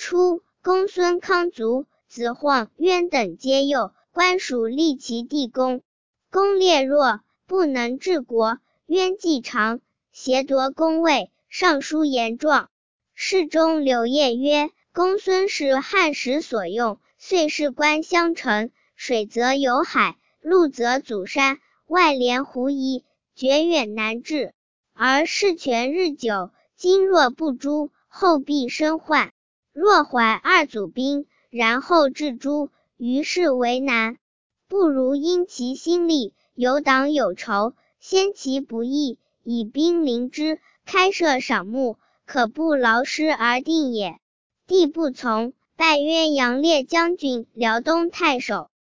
初，公孙康卒，子晃、渊等皆幼，官属立其地公。公烈弱，不能治国，渊既长，挟夺公位，上书言状。侍中柳叶曰：公孙是汉时所用，遂事官相承，水则有海，陆则阻山，外连狐疑，绝远难治。而事权日久，今若不诛，后必生患。若怀二祖兵，然后置诸，于是为难。不如因其心力，有党有仇，先其不义，以兵临之，开设赏目，可不劳师而定也。帝不从，拜曰杨烈将军、辽东太守。